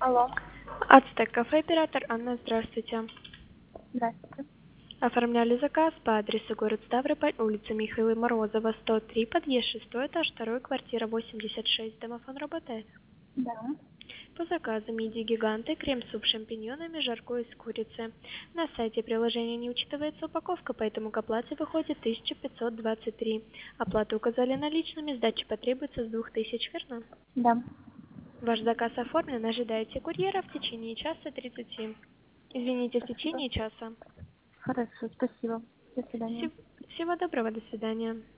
Алло, Ацтек кафе, оператор Анна, здравствуйте. здравствуйте. Оформляли заказ по адресу город Ставрополь, улица Михаила Морозова, 103, подъезд 6 этаж, 2, квартира 86, домофон работает. Да. По заказу мидии гиганты, крем-суп с шампиньонами, жаркое из курицы. На сайте приложения не учитывается упаковка, поэтому к оплате выходит 1523. Оплату указали наличными, сдача потребуется с 2000, верно? Да. Ваш заказ оформлен, ожидайте курьера в течение часа 30. Извините, в Спасибо. течение часа. Хорошо, спасибо. До свидания. Всего доброго, до свидания.